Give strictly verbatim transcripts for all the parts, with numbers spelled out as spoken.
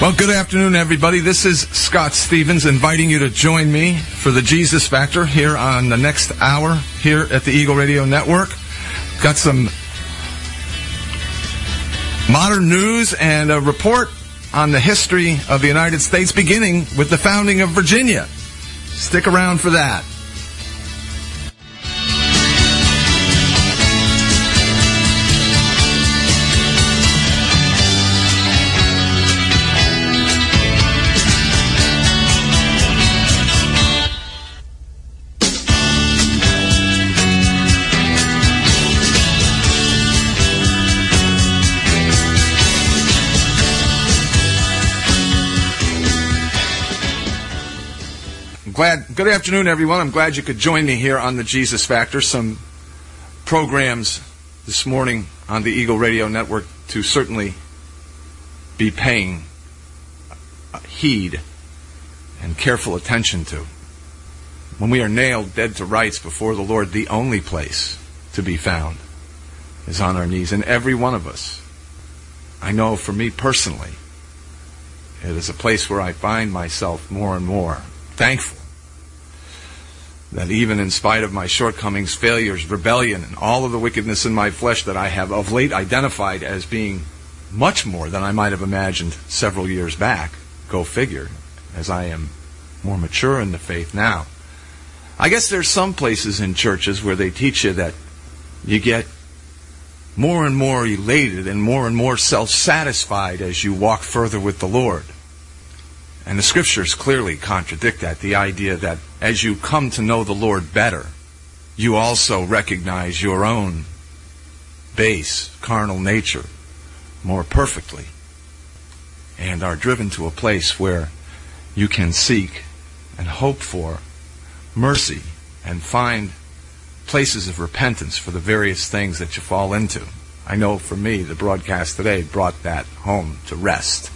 Well, good afternoon, everybody. This is Scott Stevens inviting you to join me for the Jesus Factor here on the next hour here at the Eagle Radio Network. Got some modern news and a report on the history of the United States, beginning with the founding of Virginia. Stick around for that. Glad, good afternoon, everyone. I'm glad you could join me here on the Jesus Factor. Some programs this morning on the Eagle Radio Network to certainly be paying heed and careful attention to. When we are nailed dead to rights before the Lord, the only place to be found is on our knees. And every one of us, I know for me personally, it is a place where I find myself more and more thankful that even in spite of my shortcomings, failures, rebellion, and all of the wickedness in my flesh that I have of late identified as being much more than I might have imagined several years back, go figure, as I am more mature in the faith now. I guess there's some places in churches where they teach you that you get more and more elated and more and more self-satisfied as you walk further with the Lord. And the Scriptures clearly contradict that, the idea that as you come to know the Lord better, you also recognize your own base, carnal nature more perfectly, and are driven to a place where you can seek and hope for mercy and find places of repentance for the various things that you fall into. I know for me, the broadcast today brought that home to rest.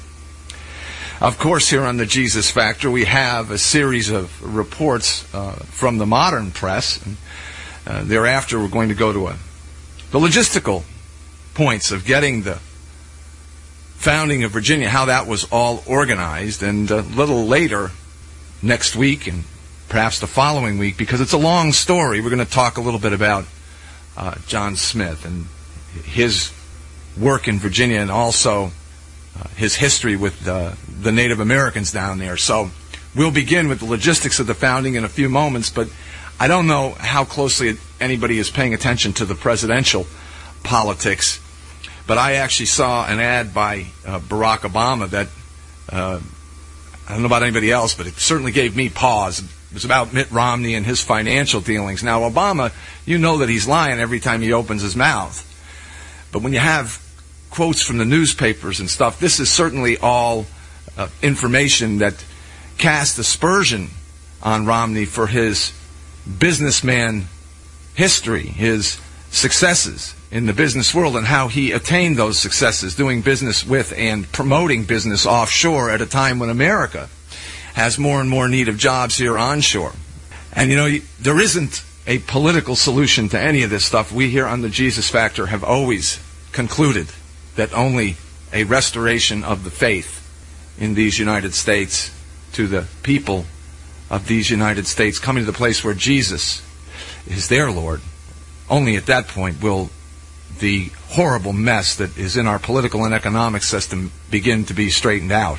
Of course, here on the Jesus Factor, we have a series of reports uh, from the modern press. And, uh, thereafter, we're going to go to a, the logistical points of getting the founding of Virginia, how that was all organized. And a little later, next week, and perhaps the following week, because it's a long story, we're going to talk a little bit about uh, John Smith and his work in Virginia, and also Uh, his history with uh, the Native Americans down there. So we'll begin with the logistics of the founding in a few moments, but I don't know how closely anybody is paying attention to the presidential politics, but I actually saw an ad by uh, Barack Obama that, uh, I don't know about anybody else, but it certainly gave me pause. It was about Mitt Romney and his financial dealings. Now, Obama, you know that he's lying every time he opens his mouth. But when you have quotes from the newspapers and stuff, this is certainly all uh, information that casts aspersion on Romney for his businessman history, his successes in the business world, and how he attained those successes, doing business with and promoting business offshore at a time when America has more and more need of jobs here onshore. And you know, there isn't a political solution to any of this stuff. We here on the Jesus Factor have always concluded that only a restoration of the faith in these United States to the people of these United States, coming to the place where Jesus is their Lord, only at that point will the horrible mess that is in our political and economic system begin to be straightened out.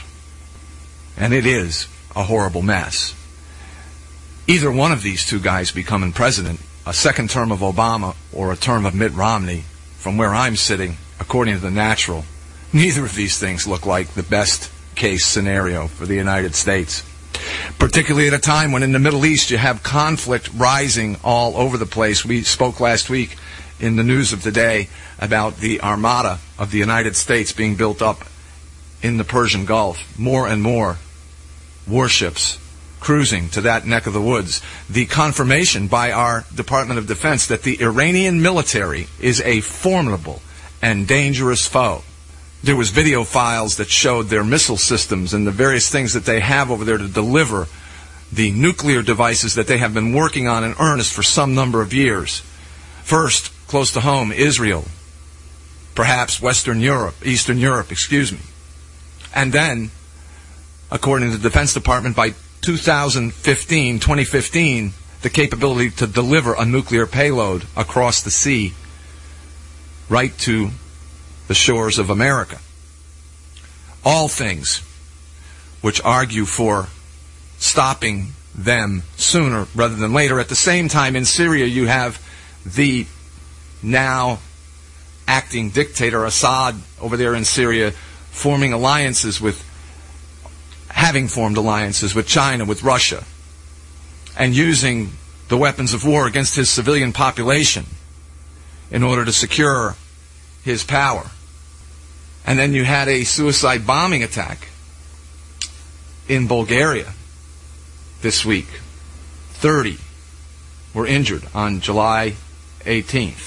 And it is a horrible mess. Either one of these two guys becoming president, a second term of Obama or a term of Mitt Romney, from where I'm sitting, according to the natural, neither of these things look like the best case scenario for the United States. Particularly at a time when in the Middle East you have conflict rising all over the place. We spoke last week in the news of the day about the armada of the United States being built up in the Persian Gulf. More and more warships cruising to that neck of the woods. The confirmation by our Department of Defense that the Iranian military is a formidable and dangerous foe. There was video files that showed their missile systems and the various things that they have over there to deliver the nuclear devices that they have been working on in earnest for some number of years. First, close to home, Israel, perhaps Western Europe, Eastern Europe, excuse me. And then according to the Defense Department, by two thousand fifteen, twenty fifteen, the capability to deliver a nuclear payload across the sea right to the shores of America. All things which argue for stopping them sooner rather than later. At the same time, in Syria, you have the now acting dictator Assad over there in Syria forming alliances with, having formed alliances with China, with Russia, and using the weapons of war against his civilian population in order to secure his power. And then you had a suicide bombing attack in Bulgaria this week. thirty were injured on July eighteenth.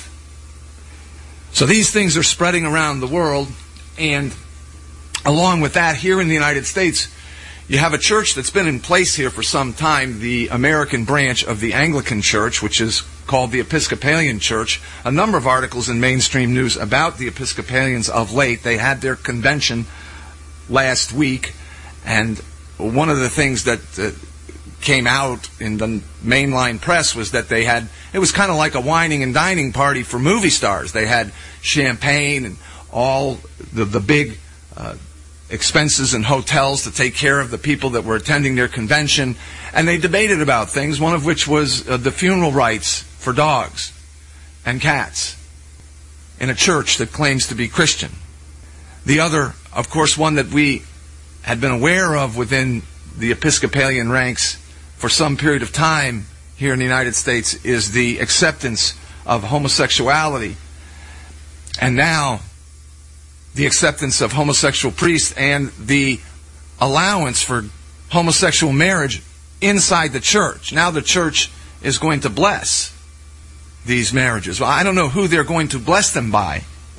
So these things are spreading around the world, and along with that, here in the United States, you have a church that's been in place here for some time, the American branch of the Anglican Church, which is called the Episcopalian Church. A number of articles in mainstream news about the Episcopalians of late. They had their convention last week, and one of the things that uh, came out in the mainline press was that they had, it was kind of like a wining and dining party for movie stars. They had champagne and all the, the big uh, expenses and hotels to take care of the people that were attending their convention, and they debated about things, one of which was uh, the funeral rights for dogs and cats in a church that claims to be Christian. The other, of course, one that we had been aware of within the Episcopalian ranks for some period of time here in the United States is the acceptance of homosexuality, and now the acceptance of homosexual priests and the allowance for homosexual marriage inside the church. Now the church is going to bless these marriages. Well, I don't know who they're going to bless them by,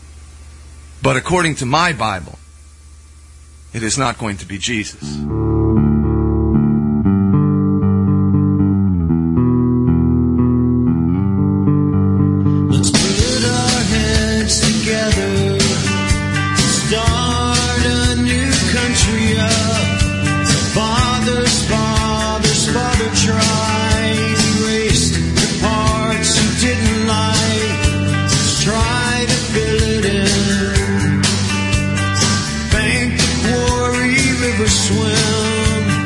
but according to my Bible, it is not going to be Jesus. Let's put our heads together, start a new country up. Fathers, fathers, father tried, erased the parts you didn't like. Let's try to fill it in. Bank the quarry, river swim.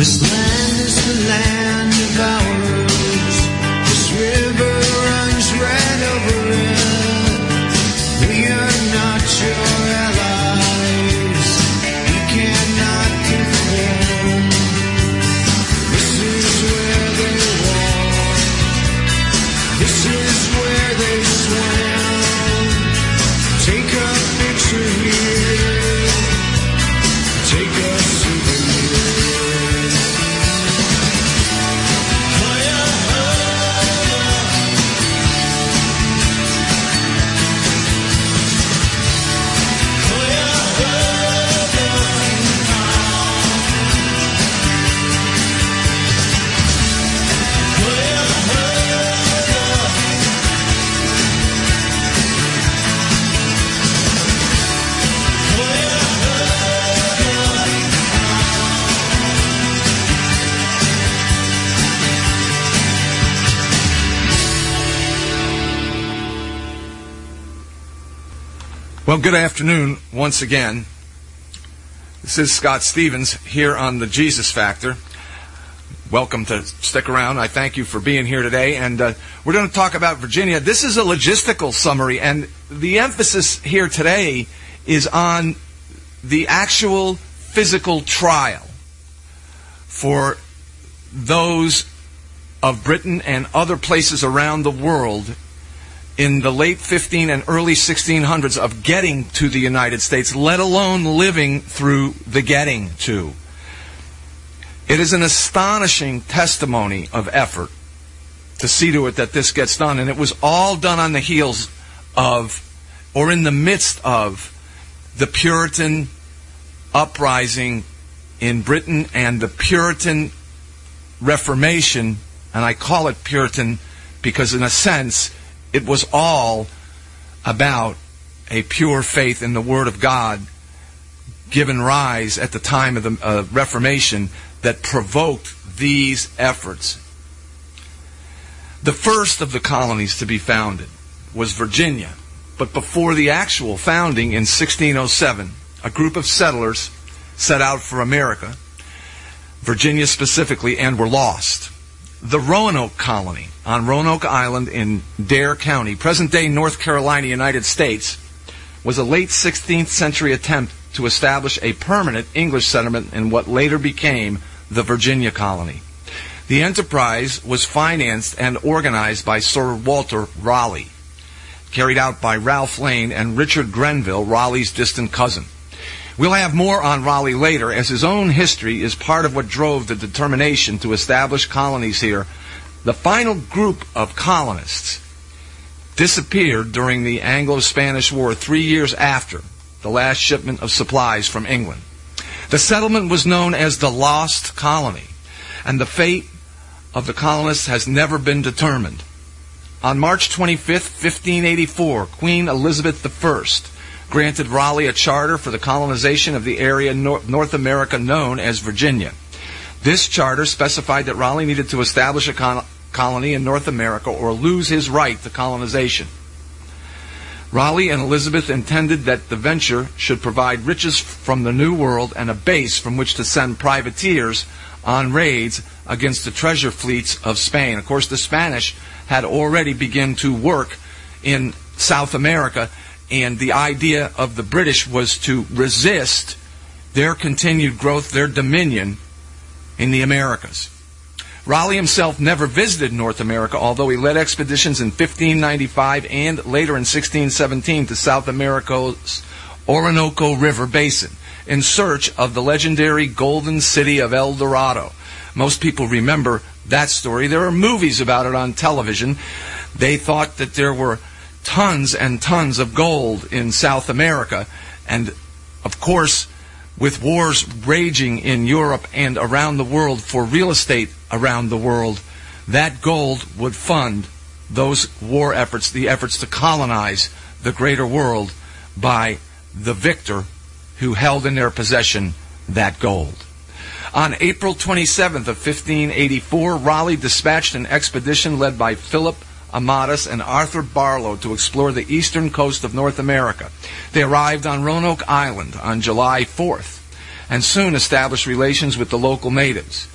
This land is the land of ours. This river runs right over it. We are not your allies. We cannot defend. This is where they walk. This is where they swim. Take a picture here. Take a souvenir. Well, good afternoon once again. This is Scott Stevens here on the Jesus Factor. Welcome to stick around. I thank you for being here today. And uh, we're going to talk about Virginia. This is a logistical summary, and the emphasis here today is on the actual physical trial for those of Britain and other places around the world in the late fifteen and early sixteen hundreds of getting to the United States, let alone living through the getting to. It is an astonishing testimony of effort to see to it that this gets done, and it was all done on the heels of, or in the midst of, the Puritan uprising in Britain and the Puritan Reformation, and I call it Puritan because in a sense it was all about a pure faith in the Word of God given rise at the time of the uh, Reformation that provoked these efforts. The first of the colonies to be founded was Virginia, but before the actual founding in sixteen oh seven, a group of settlers set out for America, Virginia specifically, and were lost. The Roanoke colony on Roanoke Island in Dare County, present-day North Carolina, United States, was a late sixteenth century attempt to establish a permanent English settlement in what later became the Virginia colony. The enterprise was financed and organized by Sir Walter Raleigh, carried out by Ralph Lane and Richard Grenville, Raleigh's distant cousin. We'll have more on Raleigh later, as his own history is part of what drove the determination to establish colonies here. The final group of colonists disappeared during the Anglo-Spanish War three years after the last shipment of supplies from England. The settlement was known as the Lost Colony, and the fate of the colonists has never been determined. On March twenty-fifth, fifteen eighty-four, Queen Elizabeth the First granted Raleigh a charter for the colonization of the area North, North America known as Virginia. This charter specified that Raleigh needed to establish a con- colony in North America or lose his right to colonization. Raleigh and Elizabeth intended that the venture should provide riches from the New World and a base from which to send privateers on raids against the treasure fleets of Spain. Of course, the Spanish had already begun to work in South America, and the idea of the British was to resist their continued growth, their dominion in the Americas. Raleigh himself never visited North America, although he led expeditions in fifteen ninety-five and later in sixteen seventeen to South America's Orinoco River Basin in search of the legendary golden city of El Dorado. Most people remember that story. There are movies about it on television. They thought that there were tons and tons of gold in South America, and of course, with wars raging in Europe and around the world for real estate around the world, that gold would fund those war efforts, the efforts to colonize the greater world by the victor who held in their possession that gold. On April twenty-seventh of fifteen eighty-four, Raleigh dispatched an expedition led by Philip Amadas and Arthur Barlow to explore the eastern coast of North America. They arrived on Roanoke Island on July fourth and soon established relations with the local natives.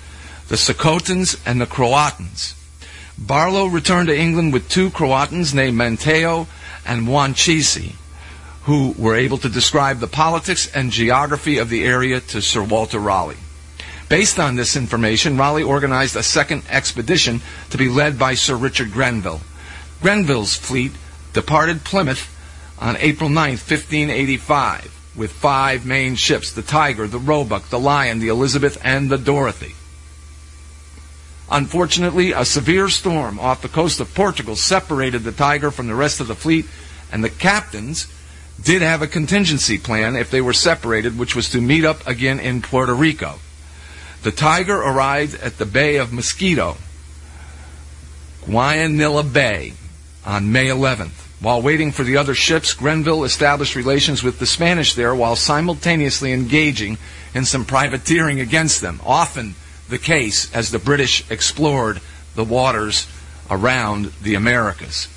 the Socotans and the Croatans. Barlow returned to England with two Croatans named Manteo and Wanchese, who were able to describe the politics and geography of the area to Sir Walter Raleigh. Based on this information, Raleigh organized a second expedition to be led by Sir Richard Grenville. Grenville's fleet departed Plymouth on April ninth, fifteen eighty-five, with five main ships: the Tiger, the Roebuck, the Lion, the Elizabeth, and the Dorothy. Unfortunately, a severe storm off the coast of Portugal separated the Tiger from the rest of the fleet, and the captains did have a contingency plan if they were separated, which was to meet up again in Puerto Rico. The Tiger arrived at the Bay of Mosquito, Guayanilla Bay, on May eleventh. While waiting for the other ships, Grenville established relations with the Spanish there while simultaneously engaging in some privateering against them, often the case as the British explored the waters around the Americas.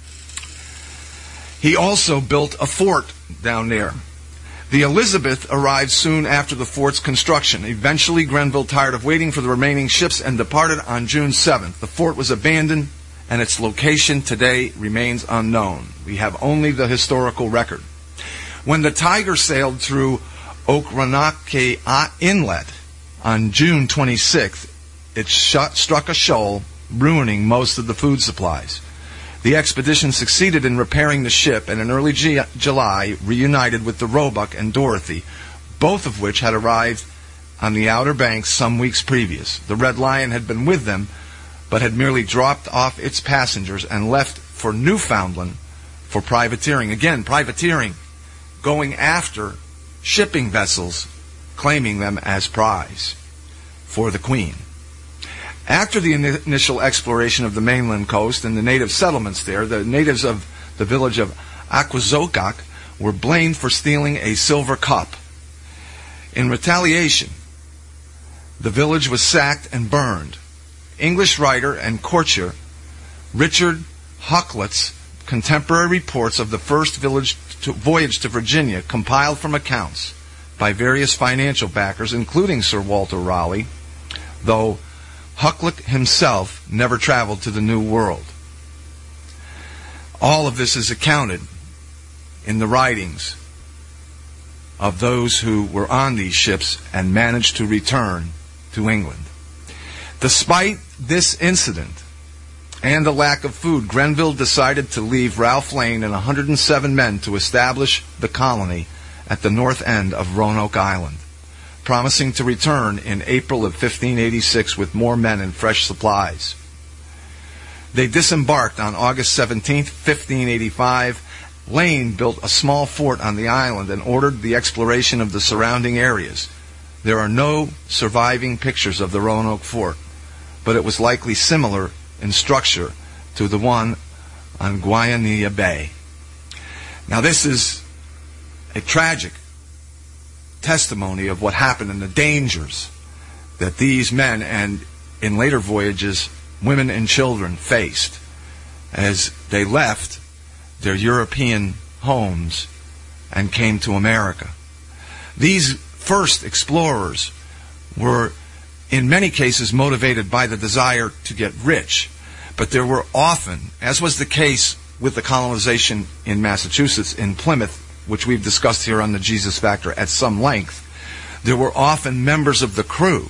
He also built a fort down there. The Elizabeth arrived soon after the fort's construction. Eventually, Grenville tired of waiting for the remaining ships and departed on June seventh. The fort was abandoned, and its location today remains unknown. We have only the historical record. When the Tiger sailed through Okranake Inlet on June twenty-sixth, it shot, struck a shoal, ruining most of the food supplies. The expedition succeeded in repairing the ship, and in early G- July reunited with the Roebuck and Dorothy, both of which had arrived on the Outer Banks some weeks previous. The Red Lion had been with them, but had merely dropped off its passengers and left for Newfoundland for privateering. Again, privateering, going after shipping vessels, claiming them as prize for the Queen. After the in- initial exploration of the mainland coast and the native settlements there, the natives of the village of Aquazokak were blamed for stealing a silver cup. In retaliation, the village was sacked and burned. English writer and courtier Richard Hucklett's contemporary reports of the first village to voyage to Virginia, compiled from accounts by various financial backers, including Sir Walter Raleigh, though Hucklett himself never traveled to the New World. All of this is accounted in the writings of those who were on these ships and managed to return to England. Despite this incident and the lack of food, Grenville decided to leave Ralph Lane and one hundred seven men to establish the colony at the north end of Roanoke Island, promising to return in April of fifteen eighty-six with more men and fresh supplies. They disembarked on August seventeenth, fifteen eighty-five. Lane built a small fort on the island and ordered the exploration of the surrounding areas. There are no surviving pictures of the Roanoke Fort, but it was likely similar in structure to the one on Guayanilla Bay. Now, this is a tragic testimony of what happened and the dangers that these men and, in later voyages, women and children faced as they left their European homes and came to America. These first explorers were, in many cases, motivated by the desire to get rich, but there were often, as was the case with the colonization in Massachusetts, in Plymouth, which we've discussed here on the Jesus Factor at some length, there were often members of the crew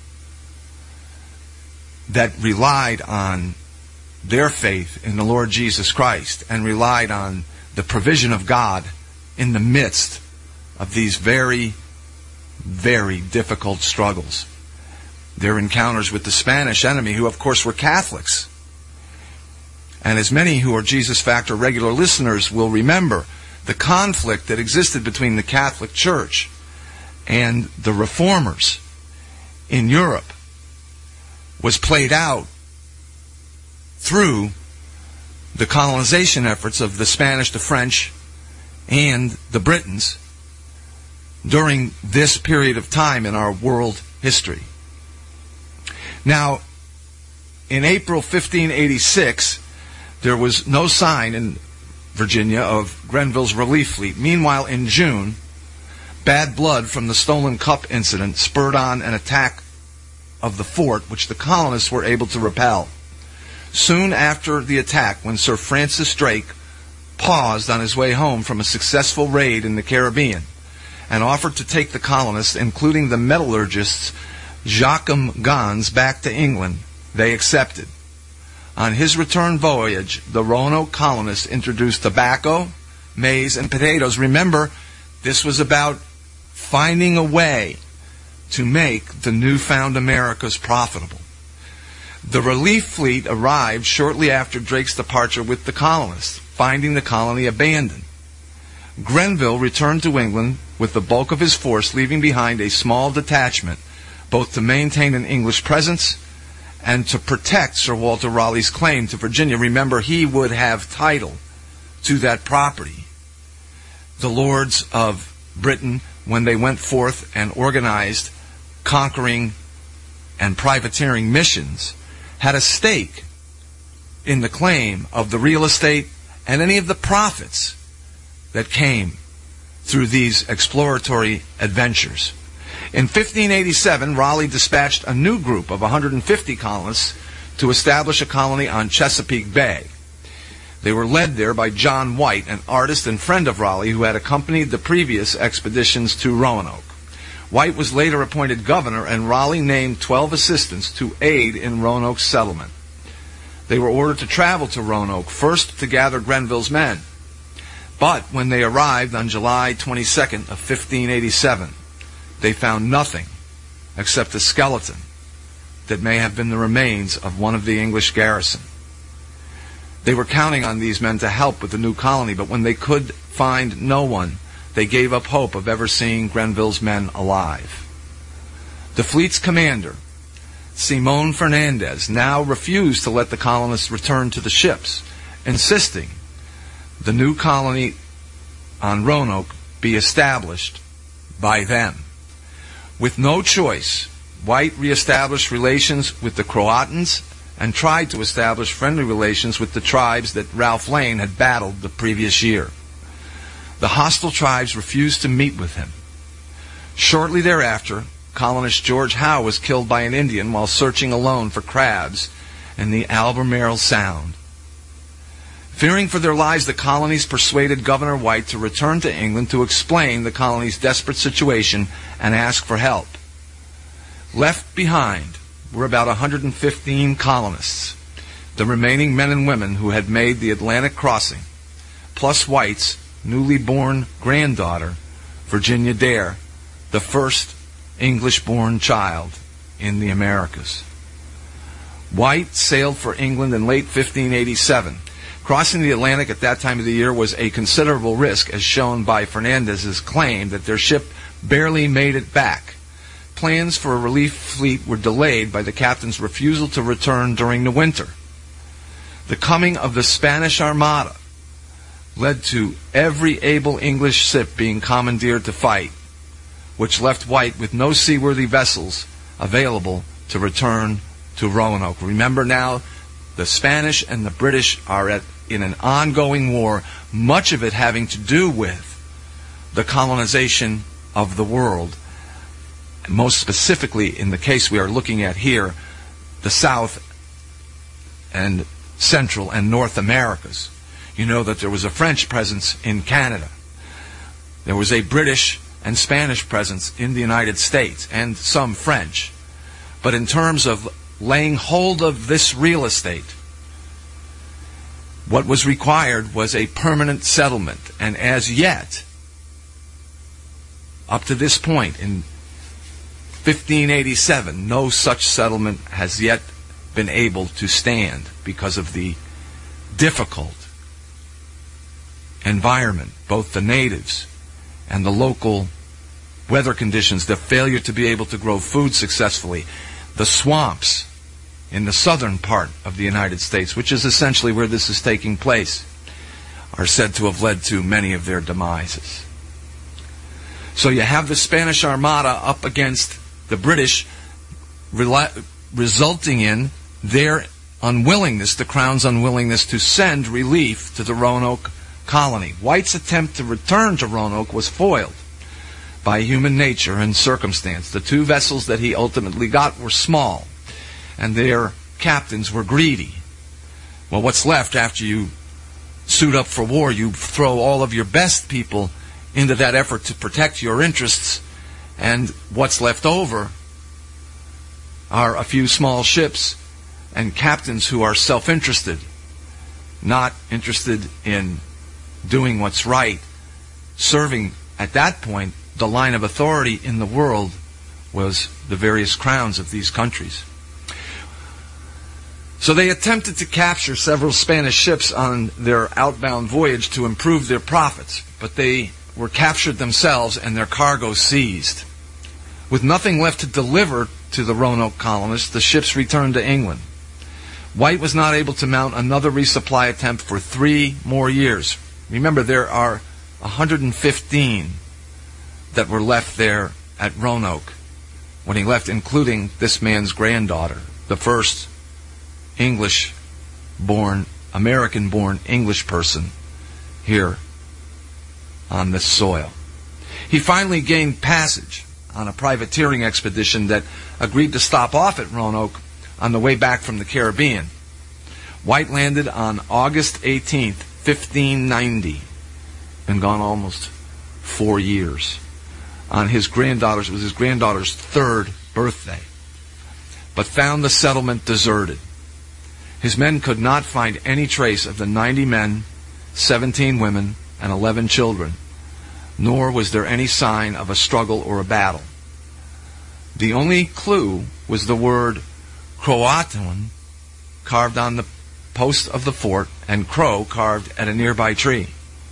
that relied on their faith in the Lord Jesus Christ and relied on the provision of God in the midst of these very, very difficult struggles. Their encounters with the Spanish enemy, who of course were Catholics. And as many who are Jesus Factor regular listeners will remember, the conflict that existed between the Catholic Church and the Reformers in Europe was played out through the colonization efforts of the Spanish, the French, and the Britons during this period of time in our world history. Now, in April fifteen eighty-six, there was no sign in Virginia of Grenville's relief fleet. Meanwhile, in June, bad blood from the stolen cup incident spurred on an attack of the fort, which the colonists were able to repel. Soon after the attack, when Sir Francis Drake paused on his way home from a successful raid in the Caribbean and offered to take the colonists, including the metallurgists Joachim Gans, back to England, they accepted. On his return voyage, the Roanoke colonists introduced tobacco, maize, and potatoes. Remember, this was about finding a way to make the newfound Americas profitable. The relief fleet arrived shortly after Drake's departure with the colonists, finding the colony abandoned. Grenville returned to England with the bulk of his force, leaving behind a small detachment, both to maintain an English presence and to protect Sir Walter Raleigh's claim to Virginia. Remember, he would have title to that property. The lords of Britain, when they went forth and organized conquering and privateering missions, had a stake in the claim of the real estate and any of the profits that came through these exploratory adventures. In fifteen eighty-seven, Raleigh dispatched a new group of one hundred fifty colonists to establish a colony on Chesapeake Bay. They were led there by John White, an artist and friend of Raleigh who had accompanied the previous expeditions to Roanoke. White was later appointed governor, and Raleigh named twelve assistants to aid in Roanoke's settlement. They were ordered to travel to Roanoke, first to gather Grenville's men. But when they arrived on July twenty-second of fifteen eighty-seven, they found nothing except a skeleton that may have been the remains of one of the English garrison. They were counting on these men to help with the new colony, but when they could find no one, they gave up hope of ever seeing Grenville's men alive. The fleet's commander, Simon Fernandez, now refused to let the colonists return to the ships, insisting the new colony on Roanoke be established by them. With no choice, White reestablished relations with the Croatans and tried to establish friendly relations with the tribes that Ralph Lane had battled the previous year. The hostile tribes refused to meet with him. Shortly thereafter, colonist George Howe was killed by an Indian while searching alone for crabs in the Albemarle Sound. Fearing for their lives, the colonies persuaded Governor White to return to England to explain the colony's desperate situation and ask for help. Left behind were about one hundred fifteen colonists, the remaining men and women who had made the Atlantic crossing, plus White's newly born granddaughter, Virginia Dare, the first English-born child in the Americas. White sailed for England in late fifteen eighty-seven. Crossing the Atlantic at that time of the year was a considerable risk, as shown by Fernandez's claim that their ship barely made it back. Plans for a relief fleet were delayed by the captain's refusal to return during the winter. The coming of the Spanish Armada led to every able English ship being commandeered to fight, which left White with no seaworthy vessels available to return to Roanoke. Remember now, the Spanish and the British are at, in an ongoing war, much of it having to do with the colonization of the world. Most specifically, in the case we are looking at here, the South and Central and North Americas. You know that there was a French presence in Canada. There was a British and Spanish presence in the United States, and some French. But in terms of laying hold of this real estate, what was required was a permanent settlement. And as yet, up to this point in fifteen eighty-seven, no such settlement has yet been able to stand because of the difficult environment, both the natives and the local weather conditions, the failure to be able to grow food successfully, the swamps in the southern part of the United States, which is essentially where this is taking place, are said to have led to many of their demises. So you have the Spanish Armada up against the British, resulting in their unwillingness, the Crown's unwillingness to send relief to the Roanoke colony. White's attempt to return to Roanoke was foiled. by human nature and circumstance. The two vessels that he ultimately got were small, and their captains were greedy. Well, what's left after you suit up for war? You throw all of your best people into that effort to protect your interests, and what's left over are a few small ships and captains who are self-interested, not interested in doing what's right. Serving, at that point, the line of authority in the world was the various crowns of these countries. So they attempted to capture several Spanish ships on their outbound voyage to improve their profits, but they were captured themselves and their cargo seized. With nothing left to deliver to the Roanoke colonists, the ships returned to England. White was not able to mount another resupply attempt for three more years. Remember, there are one hundred fifteen that were left there at Roanoke when he left, including this man's granddaughter, the first English-born, American-born English person here on this soil. He finally gained passage on a privateering expedition that agreed to stop off at Roanoke on the way back from the Caribbean. White landed on August eighteenth, fifteen ninety. Been gone almost four years. On his granddaughter's, it was his granddaughter's third birthday. But found the settlement deserted. His men could not find any trace of the ninety men, seventeen women, and eleven children, nor was there any sign of a struggle or a battle. The only clue was the word Croatan carved on the post of the fort and Crow carved at a nearby tree.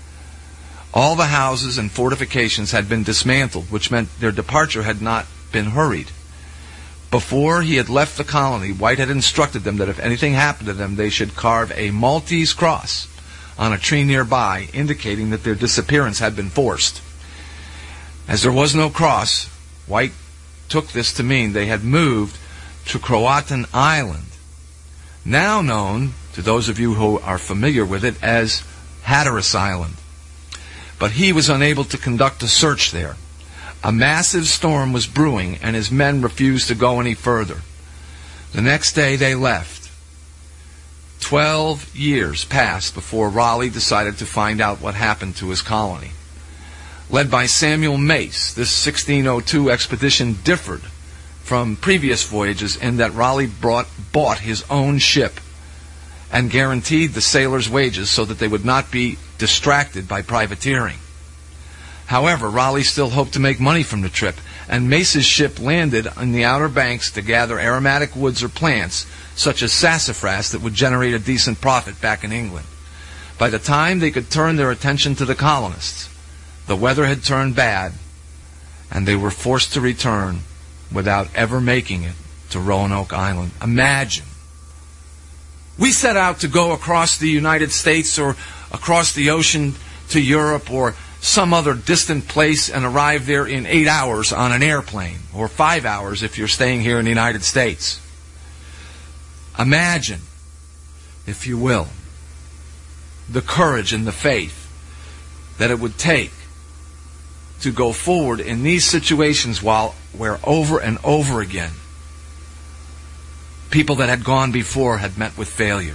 All the houses and fortifications had been dismantled, which meant their departure had not been hurried. Before he had left the colony, White had instructed them that if anything happened to them, they should carve a Maltese cross on a tree nearby, indicating that their disappearance had been forced. As there was no cross, White took this to mean they had moved to Croatan Island, now known, to those of you who are familiar with it, as Hatteras Island. But he was unable to conduct a search there. A massive storm was brewing, and his men refused to go any further. The next day they left. Twelve years passed before Raleigh decided to find out what happened to his colony. Led by Samuel Mace, this sixteen oh two expedition differed from previous voyages in that Raleigh brought, bought his own ship and guaranteed the sailors' wages so that they would not be distracted by privateering. However, Raleigh still hoped to make money from the trip, and Mace's ship landed on the Outer Banks to gather aromatic woods or plants, such as sassafras, that would generate a decent profit back in England. By the time they could turn their attention to the colonists, the weather had turned bad, and they were forced to return without ever making it to Roanoke Island. Imagine. We set out to go across the United States or across the ocean to Europe or some other distant place and arrive there in eight hours on an airplane, or five hours if you're staying here in the United States. Imagine, if you will, the courage and the faith that it would take to go forward in these situations while where over and over again people that had gone before had met with failure.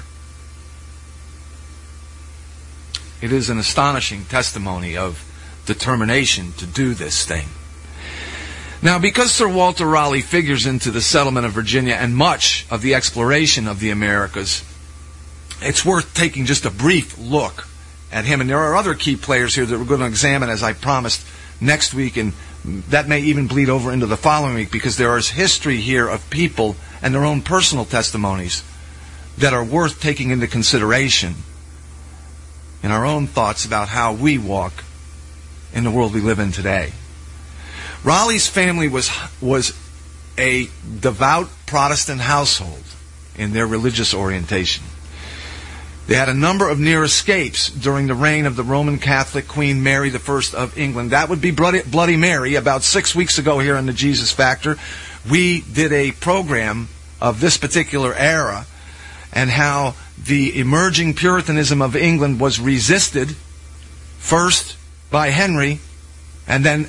It is an astonishing testimony of determination to do this thing. Now, because Sir Walter Raleigh figures into the settlement of Virginia and much of the exploration of the Americas, it's worth taking just a brief look at him. And there are other key players here that we're going to examine, as I promised, next week, and that may even bleed over into the following week, because there is history here of people and their own personal testimonies that are worth taking into consideration in our own thoughts about how we walk in the world we live in today. Raleigh's family was was a devout Protestant household in their religious orientation. They had a number of near escapes during the reign of the Roman Catholic Queen Mary the First of England. That would be Bloody Mary. About six weeks ago here on the Jesus Factor, we did a program of this particular era and how the emerging Puritanism of England was resisted first by Henry and then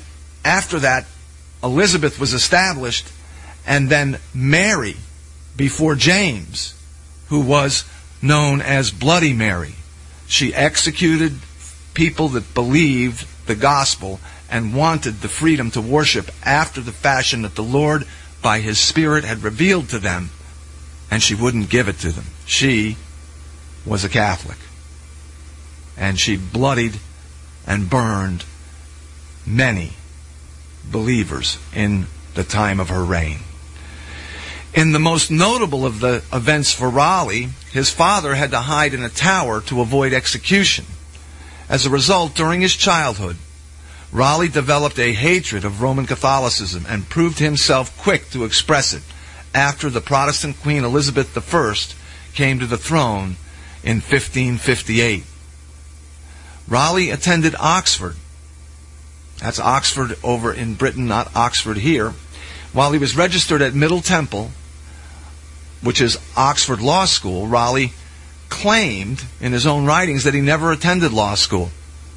after that, Elizabeth was established, and then Mary before James, who was known as Bloody Mary. She executed people that believed the gospel and wanted the freedom to worship after the fashion that the Lord, by His Spirit, had revealed to them, and she wouldn't give it to them. She was a Catholic, and she bloodied and burned many believers in the time of her reign. In the most notable of the events for Raleigh, his father had to hide in a tower to avoid execution. As a result, during his childhood, Raleigh developed a hatred of Roman Catholicism and proved himself quick to express it after the Protestant Queen Elizabeth the First came to the throne in fifteen fifty-eight. Raleigh attended Oxford. That's Oxford over in Britain, not Oxford here. While he was registered at Middle Temple, which is Oxford Law School, Raleigh claimed in his own writings that he never attended law school.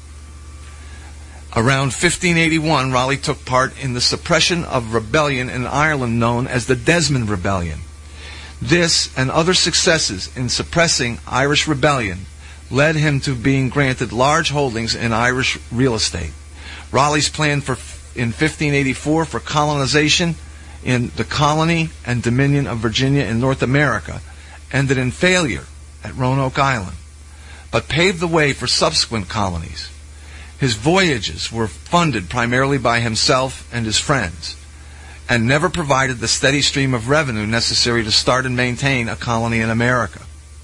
Around fifteen eighty-one, Raleigh took part in the suppression of rebellion in Ireland known as the Desmond Rebellion. This and other successes in suppressing Irish rebellion led him to being granted large holdings in Irish real estate. Raleigh's plan for in fifteen eighty-four for colonization in the colony and dominion of Virginia in North America ended in failure at Roanoke Island, but paved the way for subsequent colonies. His voyages were funded primarily by himself and his friends, and never provided the steady stream of revenue necessary to start and maintain a colony in America.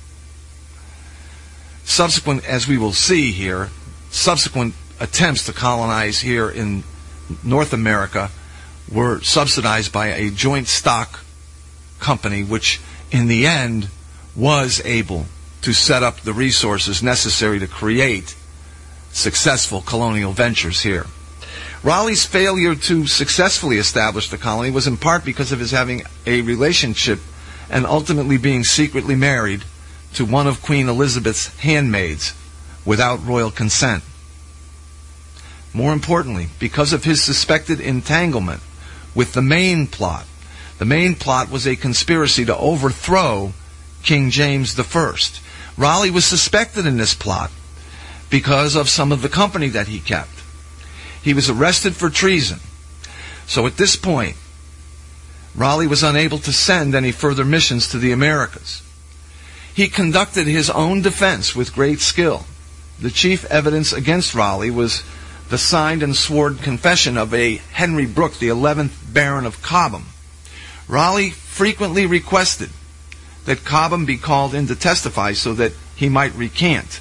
Subsequent, as we will see here, subsequent attempts to colonize here in North America were subsidized by a joint stock company, which in the end was able to set up the resources necessary to create successful colonial ventures here. Raleigh's failure to successfully establish the colony was in part because of his having a relationship and ultimately being secretly married to one of Queen Elizabeth's handmaids without royal consent. More importantly, because of his suspected entanglement with the main plot. The main plot was a conspiracy to overthrow King James the First. Raleigh was suspected in this plot because of some of the company that he kept. He was arrested for treason. So at this point, Raleigh was unable to send any further missions to the Americas. He conducted his own defense with great skill. The chief evidence against Raleigh was the signed and sworn confession of a Henry Brooke, the eleventh Baron of Cobham. Raleigh frequently requested that Cobham be called in to testify so that he might recant.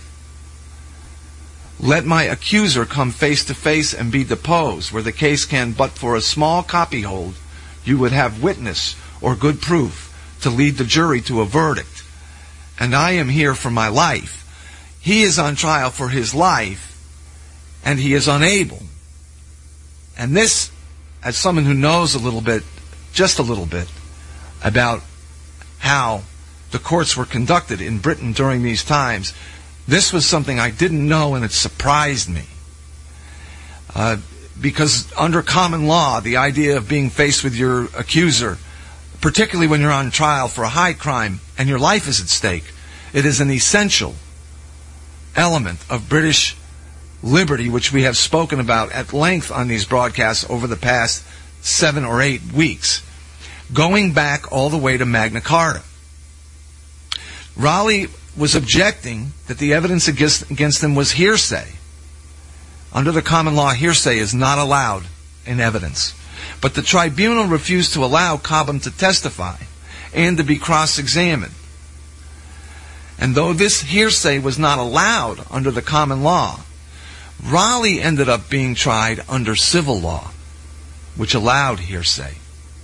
Let my accuser come face to face and be deposed, where the case can but for a small copyhold, you would have witness or good proof to lead the jury to a verdict. And I am here for my life. He is on trial for his life, and he is unable. And this, as someone who knows a little bit, just a little bit, about how the courts were conducted in Britain during these times, this was something I didn't know, and it surprised me. Uh, because under common law, the idea of being faced with your accuser, particularly when you're on trial for a high crime and your life is at stake, it is an essential element of British liberty, which we have spoken about at length on these broadcasts over the past seven or eight weeks, going back all the way to Magna Carta. Raleigh was objecting that the evidence against, against him was hearsay. Under the common law, hearsay is not allowed in evidence. But the tribunal refused to allow Cobham to testify and to be cross-examined. And though this hearsay was not allowed under the common law, Raleigh ended up being tried under civil law, which allowed hearsay.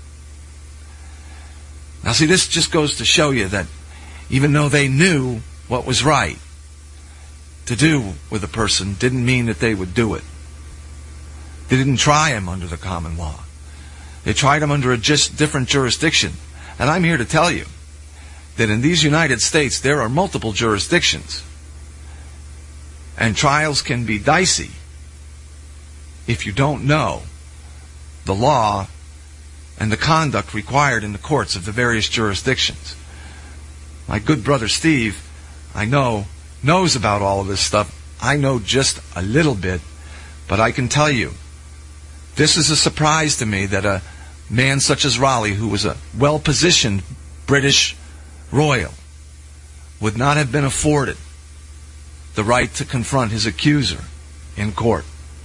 Now see, this just goes to show you that even though they knew what was right to do with a person, didn't mean that they would do it. They didn't try him under the common law. They tried him under a just different jurisdiction. And I'm here to tell you that in these United States there are multiple jurisdictions. And trials can be dicey if you don't know the law and the conduct required in the courts of the various jurisdictions. My good brother Steve, I know, knows about all of this stuff. I know just a little bit, but I can tell you, this is a surprise to me that a man such as Raleigh, who was a well-positioned British royal, would not have been afforded the right to confront his accuser in court.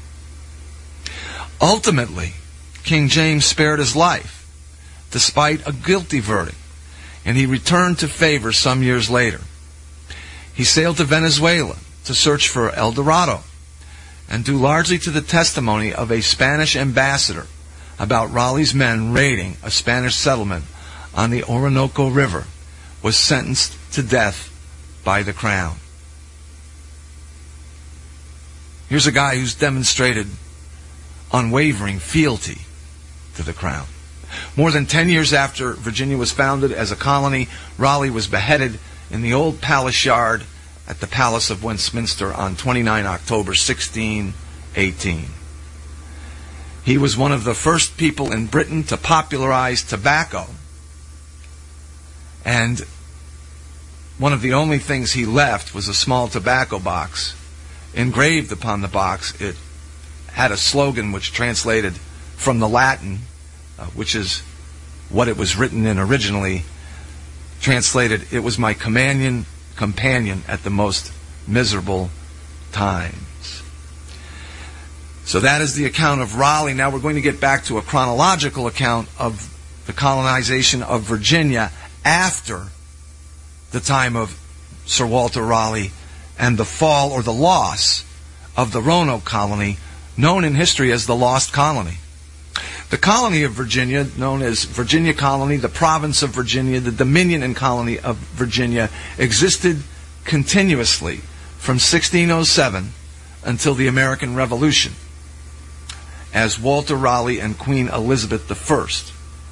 Ultimately, King James spared his life, despite a guilty verdict, and he returned to favor some years later. He sailed to Venezuela to search for El Dorado, and due largely to the testimony of a Spanish ambassador about Raleigh's men raiding a Spanish settlement on the Orinoco River, was sentenced to death by the Crown. Here's a guy who's demonstrated unwavering fealty to the Crown. More than ten years after Virginia was founded as a colony, Raleigh was beheaded in the old palace yard at the Palace of Westminster on the twenty-ninth of October, sixteen eighteen. He was one of the first people in Britain to popularize tobacco, and one of the only things he left was a small tobacco box. Engraved upon the box, it had a slogan which translated from the Latin, uh, which is what it was written in originally, translated, "It was my companion, companion at the most miserable times." So that is the account of Raleigh. Now we're going to get back to a chronological account of the colonization of Virginia after the time of Sir Walter Raleigh and the fall or the loss of the Roanoke colony, known in history as the Lost Colony. The colony of Virginia, known as Virginia Colony, the province of Virginia, the Dominion and Colony of Virginia, existed continuously from sixteen oh seven until the American Revolution, as Walter Raleigh and Queen Elizabeth the First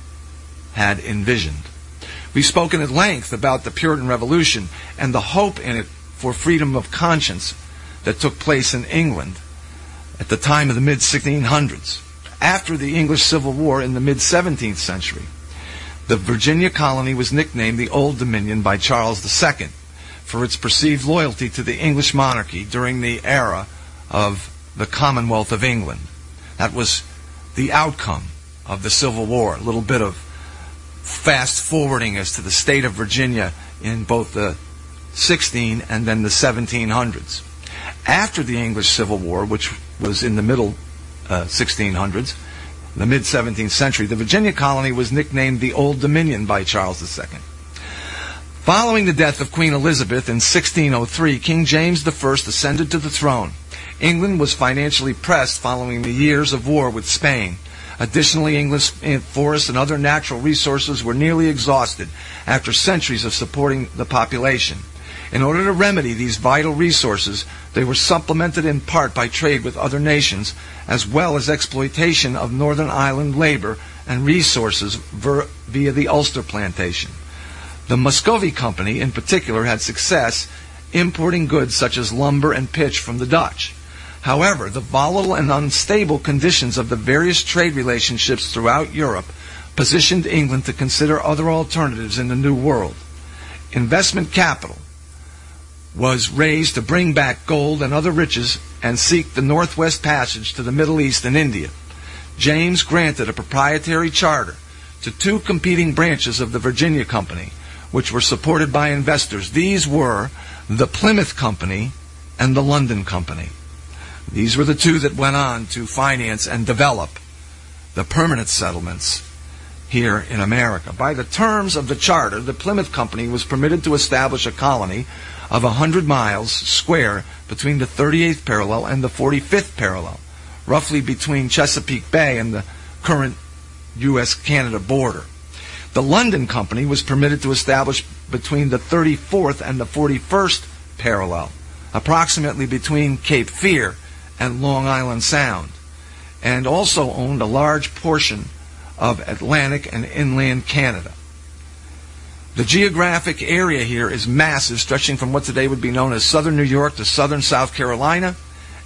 had envisioned. We've spoken at length about the Puritan Revolution and the hope in it for freedom of conscience that took place in England at the time of the mid sixteen hundreds. After the English Civil War in the mid seventeenth century, the Virginia colony was nicknamed the Old Dominion by Charles the Second for its perceived loyalty to the English monarchy during the era of the Commonwealth of England. That was the outcome of the Civil War, a little bit of fast forwarding as to the state of Virginia in both the sixteen and then the seventeen hundreds. After the English Civil War, which was in the middle uh, sixteen hundreds, the mid seventeenth century, the Virginia colony was nicknamed the Old Dominion by Charles the Second. Following the death of Queen Elizabeth in sixteen oh three, King James the First ascended to the throne. England was financially pressed following the years of war with Spain. Additionally, English forests and other natural resources were nearly exhausted after centuries of supporting the population. In order to remedy these vital resources, they were supplemented in part by trade with other nations, as well as exploitation of Northern Ireland labor and resources via the Ulster plantation. The Muscovy Company, in particular, had success importing goods such as lumber and pitch from the Dutch. However, the volatile and unstable conditions of the various trade relationships throughout Europe positioned England to consider other alternatives in the New World. Investment capital was raised to bring back gold and other riches and seek the Northwest Passage to the Middle East and India. James granted a proprietary charter to two competing branches of the Virginia Company, which were supported by investors. These were the Plymouth Company and the London Company. These were the two that went on to finance and develop the permanent settlements here in America. By the terms of the charter, the Plymouth Company was permitted to establish a colony of one hundred miles square between the thirty-eighth parallel and the forty-fifth parallel, roughly between Chesapeake Bay and the current U S Canada border. The London Company was permitted to establish between the thirty-fourth and the forty-first parallel, approximately between Cape Fear and Long Island Sound, and also owned a large portion of Atlantic and inland Canada. The geographic area here is massive, stretching from what today would be known as southern New York to southern South Carolina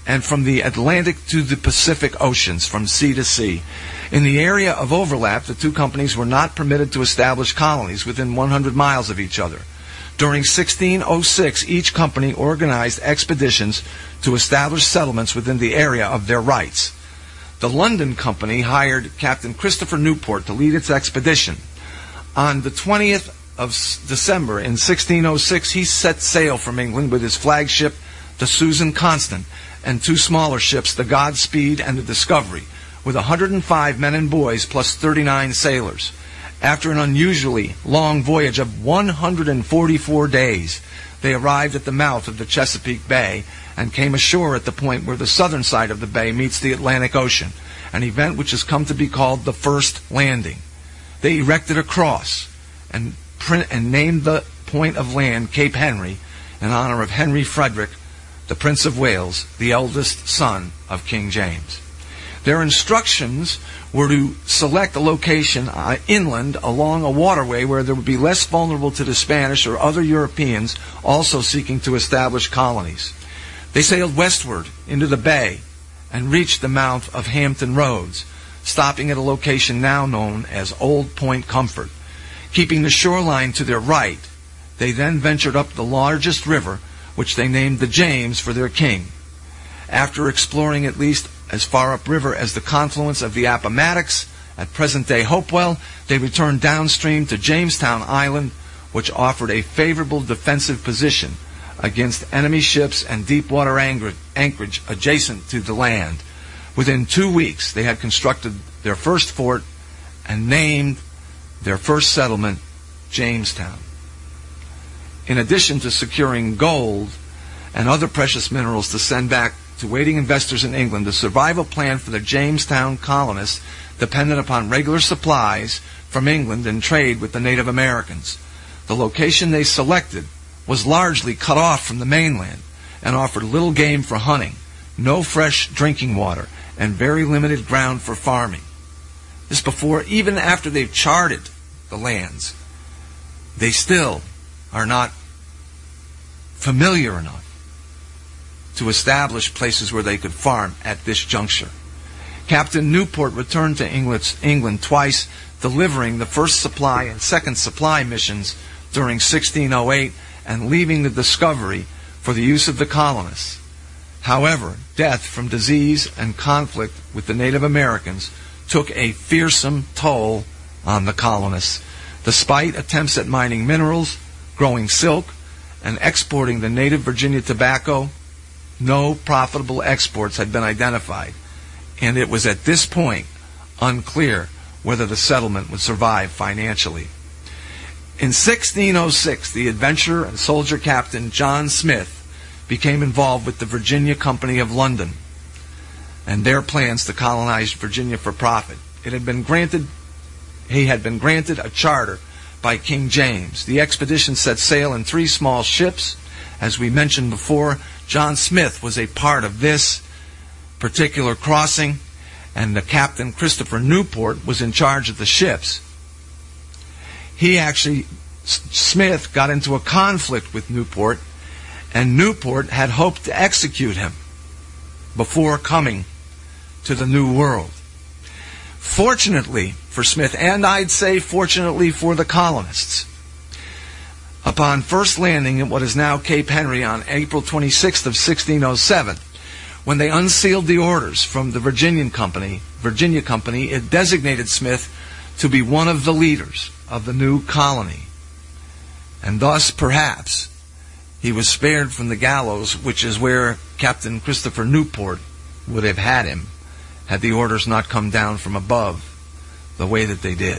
and from the Atlantic to the Pacific Oceans, from sea to sea. In the area of overlap, the two companies were not permitted to establish colonies within one hundred miles of each other. During sixteen oh six, each company organized expeditions to establish settlements within the area of their rights. The London Company hired Captain Christopher Newport to lead its expedition. On the twentieth of December in sixteen oh six, he set sail from England with his flagship, the Susan Constant, and two smaller ships, the Godspeed and the Discovery, with one hundred five men and boys plus thirty-nine sailors. After an unusually long voyage of one hundred forty-four days, they arrived at the mouth of the Chesapeake Bay and came ashore at the point where the southern side of the bay meets the Atlantic Ocean, an event which has come to be called the First Landing. They erected a cross and, print, and named the point of land Cape Henry in honor of Henry Frederick, the Prince of Wales, the eldest son of King James. Their instructions were to select a location uh, inland along a waterway where they would be less vulnerable to the Spanish or other Europeans also seeking to establish colonies. They sailed westward into the bay and reached the mouth of Hampton Roads, stopping at a location now known as Old Point Comfort. Keeping the shoreline to their right, they then ventured up the largest river, which they named the James for their king. After exploring at least as far upriver as the confluence of the Appomattox at present-day Hopewell, they returned downstream to Jamestown Island, which offered a favorable defensive position against enemy ships and deep-water anchorage adjacent to the land. Within two weeks, they had constructed their first fort and named their first settlement Jamestown. In addition to securing gold and other precious minerals to send back to waiting investors in England, the survival plan for the Jamestown colonists depended upon regular supplies from England and trade with the Native Americans. The location they selected was largely cut off from the mainland and offered little game for hunting, no fresh drinking water, and very limited ground for farming. This before, even after they've charted the lands, they still are not familiar enough to establish places where they could farm at this juncture. Captain Newport returned to England twice, delivering the first supply and second supply missions during sixteen oh eight and leaving the Discovery for the use of the colonists. However, death from disease and conflict with the Native Americans took a fearsome toll on the colonists. Despite attempts at mining minerals, growing silk, and exporting the native Virginia tobacco, no profitable exports had been identified, and it was at this point unclear whether the settlement would survive financially. In sixteen oh six, the adventurer and soldier captain John Smith became involved with the Virginia Company of London and their plans to colonize Virginia for profit. It had been granted, he had been granted a charter by King James. The expedition set sail in three small ships. As we mentioned before, John Smith was a part of this particular crossing, and the captain, Christopher Newport, was in charge of the ships. He actually, Smith got into a conflict with Newport, and Newport had hoped to execute him before coming to the New World. Fortunately for Smith, and I'd say fortunately for the colonists, upon first landing at what is now Cape Henry on April twenty-sixth of sixteen oh seven, when they unsealed the orders from the Virginian Company, Virginia Company, it designated Smith to be one of the leaders of the new colony. And thus, perhaps, he was spared from the gallows, which is where Captain Christopher Newport would have had him had the orders not come down from above the way that they did.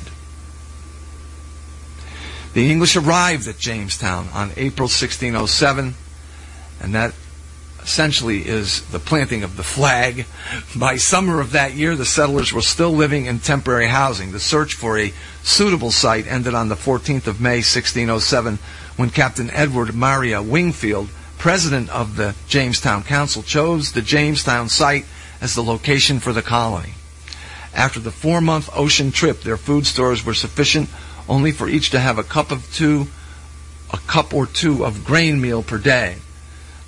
The English arrived at Jamestown on April sixteen oh seven, and that essentially is the planting of the flag. By summer of that year, the settlers were still living in temporary housing. The search for a suitable site ended on the fourteenth of May, sixteen oh seven, when Captain Edward Maria Wingfield, president of the Jamestown Council, chose the Jamestown site as the location for the colony. After the four-month ocean trip, their food stores were sufficient only for each to have a cup of two, a cup or two of grain meal per day.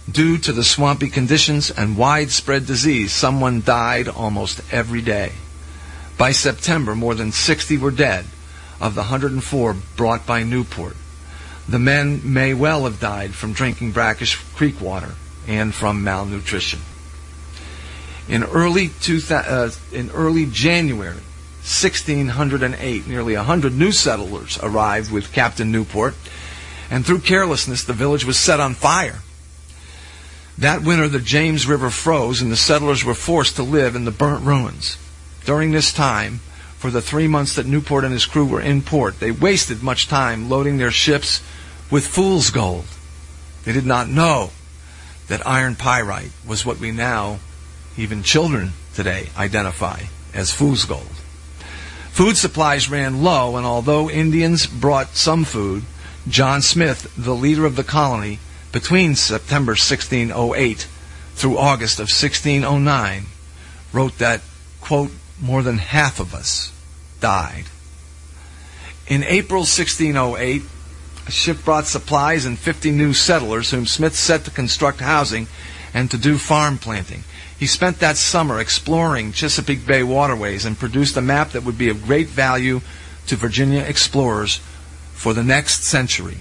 Due to the swampy conditions and widespread disease, someone died almost every day. By September, more than sixty were dead of the one hundred four brought by Newport. The men may well have died from drinking brackish creek water and from malnutrition. In early, two, uh, in early January sixteen oh eight, nearly one hundred new settlers arrived with Captain Newport, and through carelessness, the village was set on fire. That winter, the James River froze, and the settlers were forced to live in the burnt ruins. During this time, for the three months that Newport and his crew were in port, they wasted much time loading their ships with fool's gold. They did not know that iron pyrite was what we now, even children today, identify as fool's gold. Food supplies ran low, and although Indians brought some food, John Smith, the leader of the colony, between September sixteen oh eight through August of sixteen oh nine, wrote that, quote, more than half of us died. In April sixteen oh eight, a ship brought supplies and fifty new settlers whom Smith set to construct housing and to do farm planting. He spent that summer exploring Chesapeake Bay waterways and produced a map that would be of great value to Virginia explorers for the next century.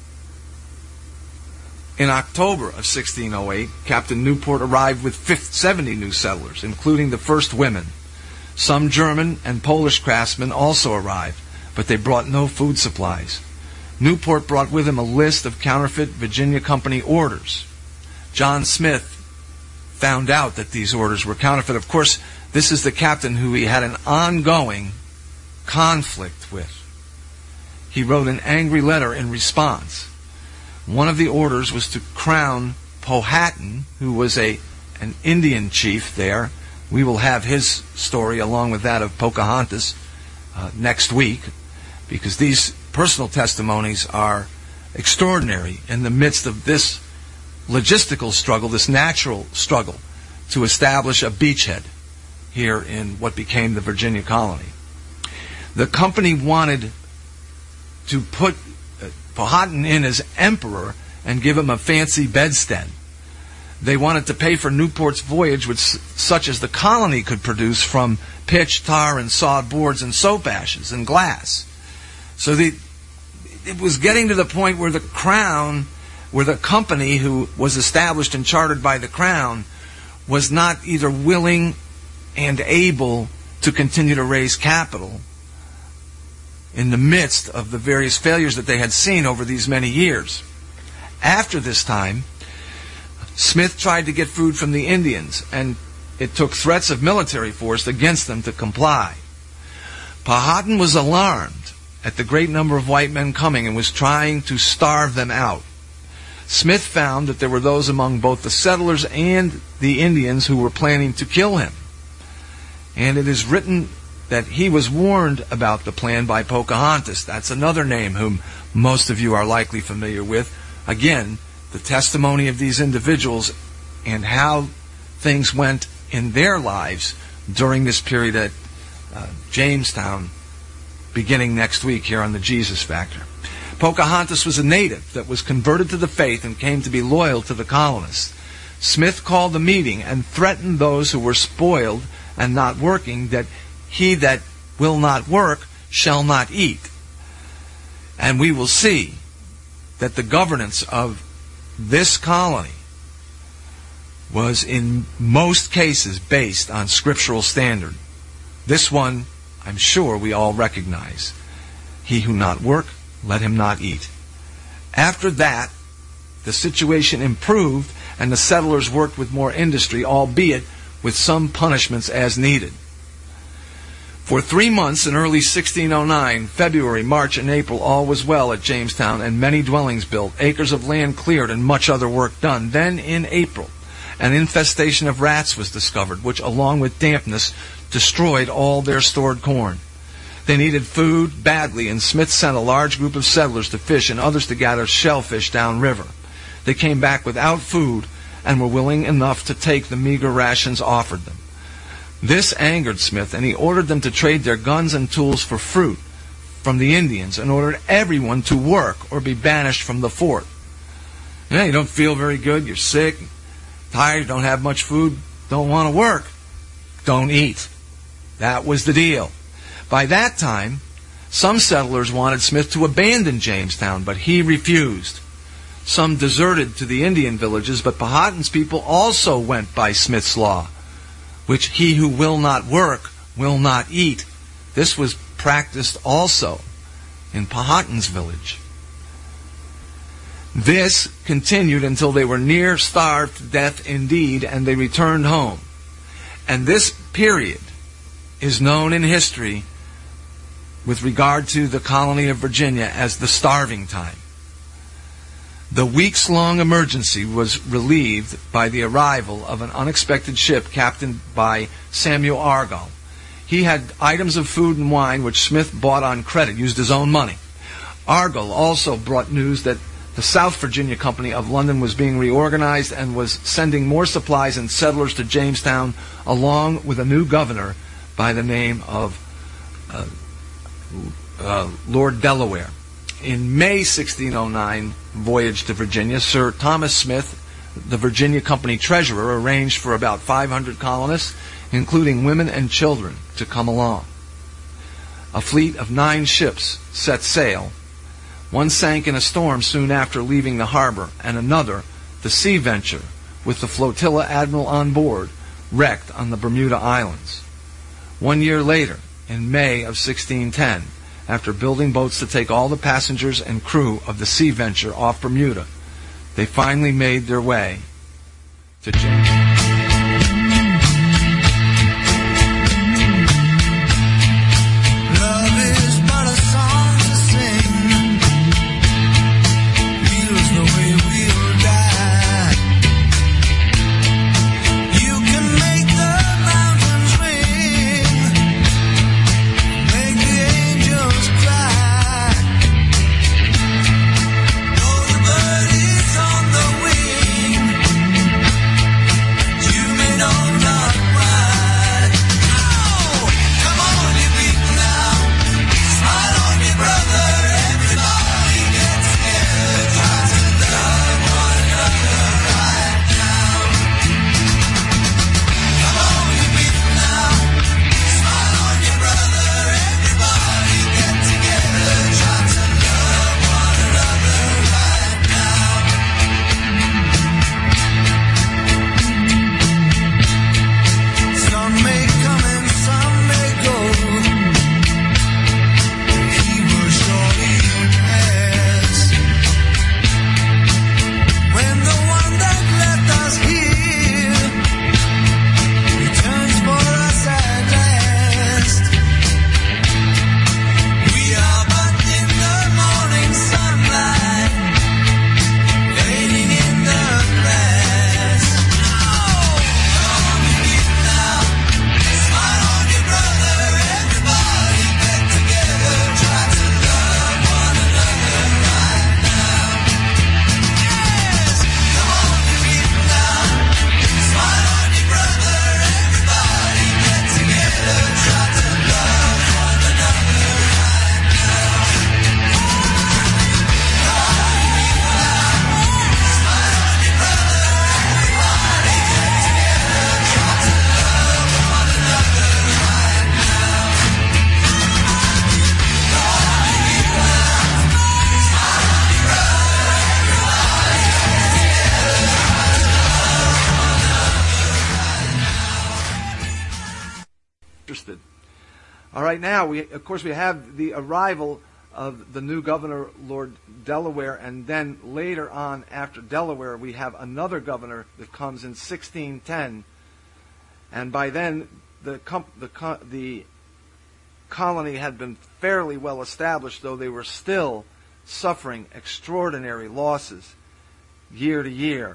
In October of sixteen oh eight, Captain Newport arrived with seventy new settlers, including the first women. Some German and Polish craftsmen also arrived, but they brought no food supplies. Newport brought with him a list of counterfeit Virginia Company orders. John Smith found out that these orders were counterfeit. Of course, this is the captain who he had an ongoing conflict with. He wrote an angry letter in response. One of the orders was to crown Powhatan, who was a an Indian chief there. We will have his story along with that of Pocahontas uh, next week, because these personal testimonies are extraordinary in the midst of this logistical struggle, this natural struggle to establish a beachhead here in what became the Virginia colony. The company wanted to put Powhatan in as emperor and give him a fancy bedstead. They wanted to pay for Newport's voyage with such as the colony could produce from pitch, tar, and sawed boards and soap ashes and glass. So the, it was getting to the point where the crown, where the company who was established and chartered by the crown was not either willing and able to continue to raise capital in the midst of the various failures that they had seen over these many years. After this time, Smith tried to get food from the Indians, and it took threats of military force against them to comply. Powhatan was alarmed at the great number of white men coming and was trying to starve them out. Smith found that there were those among both the settlers and the Indians who were planning to kill him. And it is written that he was warned about the plan by Pocahontas. That's another name whom most of you are likely familiar with. Again, the testimony of these individuals and how things went in their lives during this period at uh, Jamestown, beginning next week here on the Jesus Factor. Pocahontas was a native that was converted to the faith and came to be loyal to the colonists. Smith called a meeting and threatened those who were spoiled and not working that he that will not work shall not eat. And we will see that the governance of this colony was in most cases based on scriptural standard. This one, I'm sure we all recognize. He who not work, let him not eat. After that, the situation improved and the settlers worked with more industry, albeit with some punishments as needed. For three months in early sixteen oh nine, February, March, and April, all was well at Jamestown, and many dwellings built, acres of land cleared, and much other work done. Then, in April, an infestation of rats was discovered, which, along with dampness, destroyed all their stored corn. They needed food badly, and Smith sent a large group of settlers to fish and others to gather shellfish downriver. They came back without food and were willing enough to take the meager rations offered them. This angered Smith, and he ordered them to trade their guns and tools for fruit from the Indians and ordered everyone to work or be banished from the fort. Yeah, you don't feel very good, you're sick, tired, don't have much food, don't want to work. Don't eat. That was the deal. By that time, some settlers wanted Smith to abandon Jamestown, but he refused. Some deserted to the Indian villages, but Powhatan's people also went by Smith's law, which he who will not work will not eat. This was practiced also in Powhatan's village. This continued until they were near starved to death indeed, and they returned home. And this period is known in history with regard to the colony of Virginia as the starving time. The weeks-long emergency was relieved by the arrival of an unexpected ship captained by Samuel Argall. He had items of food and wine which Smith bought on credit, used his own money. Argall also brought news that the South Virginia Company of London was being reorganized and was sending more supplies and settlers to Jamestown, along with a new governor by the name of uh, uh, Lord Delaware. In May sixteen oh nine, voyage to Virginia, Sir Thomas Smith, the Virginia Company treasurer, arranged for about five hundred colonists, including women and children, to come along. A fleet of nine ships set sail. One sank in a storm soon after leaving the harbor, and another, the Sea Venture, with the flotilla admiral on board, wrecked on the Bermuda Islands. One year later, in May of sixteen ten, after building boats to take all the passengers and crew of the Sea Venture off Bermuda, they finally made their way to Jamestown. All right, now, we, of course, we have the arrival of the new governor, Lord Delaware, and then later on, after Delaware, we have another governor that comes in sixteen ten, and by then, the, comp- the, co- the colony had been fairly well established, though they were still suffering extraordinary losses year to year.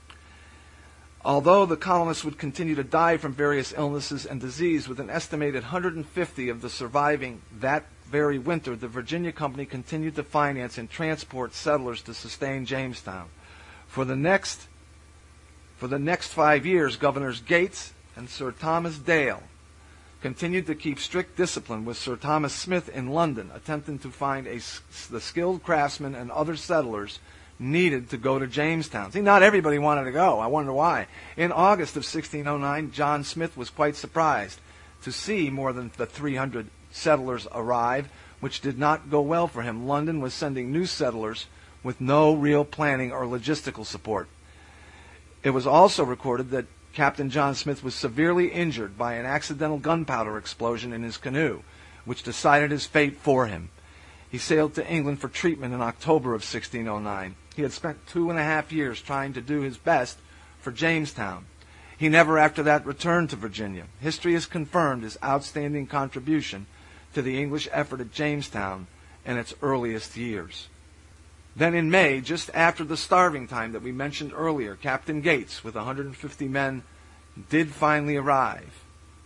Although the colonists would continue to die from various illnesses and disease, with an estimated one hundred fifty of the surviving that very winter, the Virginia Company continued to finance and transport settlers to sustain Jamestown. For the next, for the next five years, Governors Gates and Sir Thomas Dale continued to keep strict discipline, with Sir Thomas Smith in London attempting to find a, the skilled craftsmen and other settlers needed to go to Jamestown. See, not everybody wanted to go. I wonder why. In August of sixteen oh nine, John Smith was quite surprised to see more than the three hundred settlers arrive, which did not go well for him. London was sending new settlers with no real planning or logistical support. It was also recorded that Captain John Smith was severely injured by an accidental gunpowder explosion in his canoe, which decided his fate for him. He sailed to England for treatment in October of sixteen oh nine. He had spent two and a half years trying to do his best for Jamestown. He never after that returned to Virginia. History has confirmed his outstanding contribution to the English effort at Jamestown in its earliest years. Then in May, just after the starving time that we mentioned earlier, Captain Gates, with one hundred fifty men, did finally arrive.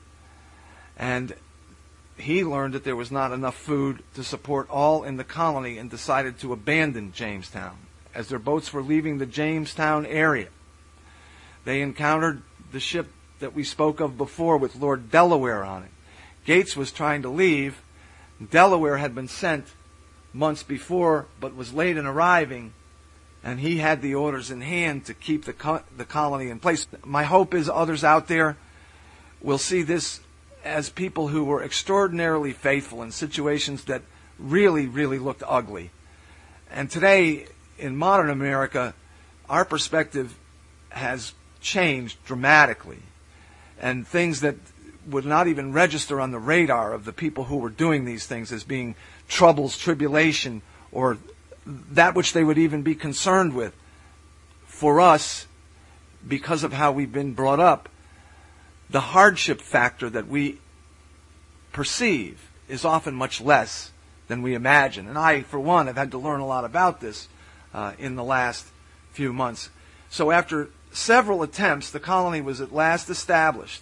And he learned that there was not enough food to support all in the colony and decided to abandon Jamestown. As their boats were leaving the Jamestown area, they encountered the ship that we spoke of before with Lord Delaware on it. Gates was trying to leave. Delaware had been sent months before, but was late in arriving, and he had the orders in hand to keep the co- the colony in place. My hope is others out there will see this as people who were extraordinarily faithful in situations that really, really looked ugly. And today, in modern America, our perspective has changed dramatically, and things that would not even register on the radar of the people who were doing these things as being troubles, tribulation, or that which they would even be concerned with. For us, because of how we've been brought up, the hardship factor that we perceive is often much less than we imagine. And I, for one, have had to learn a lot about this uh, in the last few months. So after several attempts, the colony was at last established.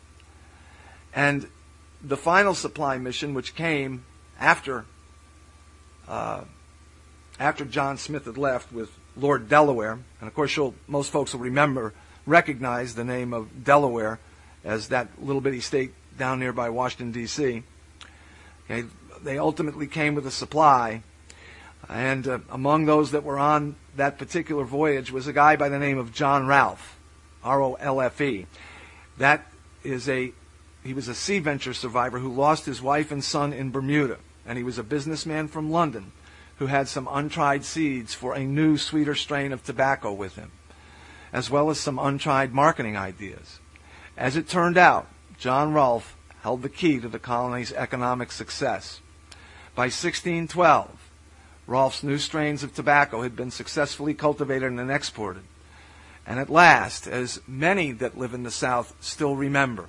And the final supply mission, which came after uh, after John Smith had left with Lord Delaware, and of course you'll, most folks will remember, recognize the name of Delaware as that little bitty state down nearby Washington, D C Okay, they ultimately came with a supply, and uh, among those that were on that particular voyage was a guy by the name of John Rolfe, R O L F E. That is a He was a sea venture survivor who lost his wife and son in Bermuda, and he was a businessman from London who had some untried seeds for a new, sweeter strain of tobacco with him, as well as some untried marketing ideas. As it turned out, John Rolfe held the key to the colony's economic success. By sixteen twelve, Rolfe's new strains of tobacco had been successfully cultivated and exported. And at last, as many that live in the South still remember,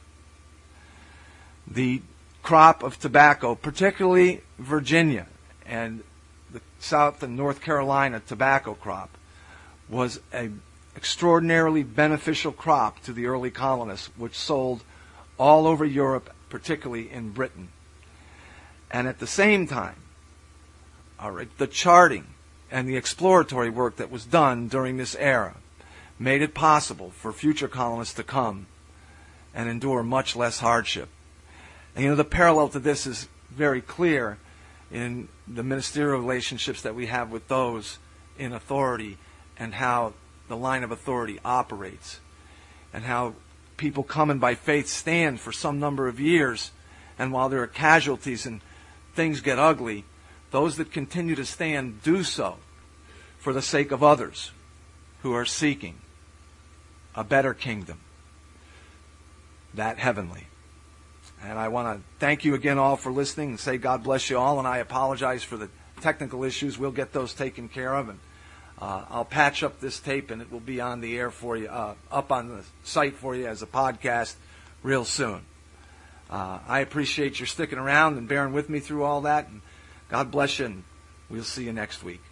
the crop of tobacco, particularly Virginia and the South and North Carolina tobacco crop, was an extraordinarily beneficial crop to the early colonists, which sold all over Europe, particularly in Britain. And at the same time, all right, the charting and the exploratory work that was done during this era made it possible for future colonists to come and endure much less hardship. And you know, the parallel to this is very clear in the ministerial relationships that we have with those in authority, and how the line of authority operates, and how people come and by faith stand for some number of years, and while there are casualties and things get ugly, those that continue to stand do so for the sake of others who are seeking a better kingdom, that heavenly. And I want to thank you again all for listening and say God bless you all. And I apologize for the technical issues. We'll get those taken care of. And uh, I'll patch up this tape, and it will be on the air for you, uh, up on the site for you as a podcast real soon. Uh, I appreciate your sticking around and bearing with me through all that. And God bless you, and we'll see you next week.